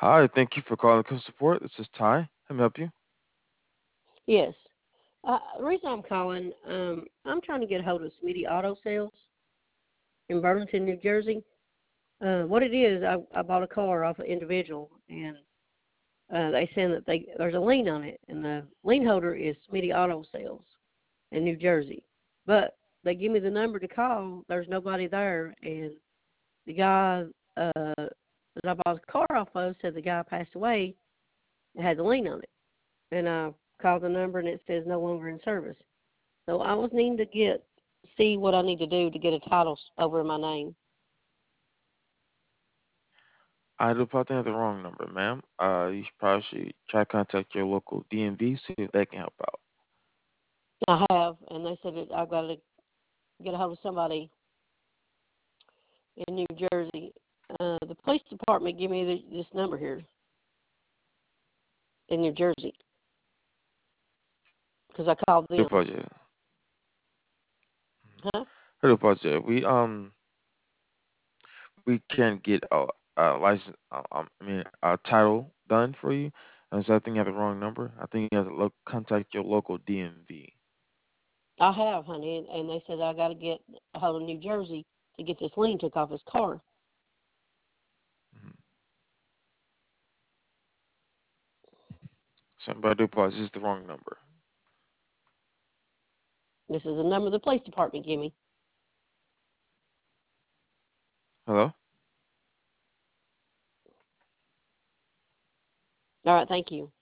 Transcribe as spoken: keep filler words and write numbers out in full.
Hi, thank you for calling customer support. This is Ty. How may I help you? Yes. Uh, the reason I'm calling, um, I'm trying to get a hold of Smitty Auto Sales in Burlington, New Jersey. Uh, what it is, I, I bought a car off an individual, and uh, they said that they there's a lien on it, and the lien holder is Smitty Auto Sales in New Jersey. But they give me the number to call. There's nobody there, and the guy uh, that I bought the car off of said the guy passed away and had the lien on it. And I called the number, and it says no longer in service. So I was needing to get see what I need to do to get a title over my name. I do probably have the wrong number, ma'am. Uh, you should probably should try to contact your local D M V, see if they can help out. I have, and they said that I've got to get a hold of somebody in New Jersey. Uh, the police department gave me the, this number here in New Jersey because I called I do them. apologize. Huh? I do apologize. We um we can't get a, a license. Uh, um, I mean a title done for you. And so I think you have the wrong number. I think you have to look, contact your local D M V. I have, honey, and, and they said I got to get a hold of New Jersey to get this lien took off his car. Mhm. So, but I do apologize. This is the wrong number. This is the number the police department gave me. Hello. All right, thank you.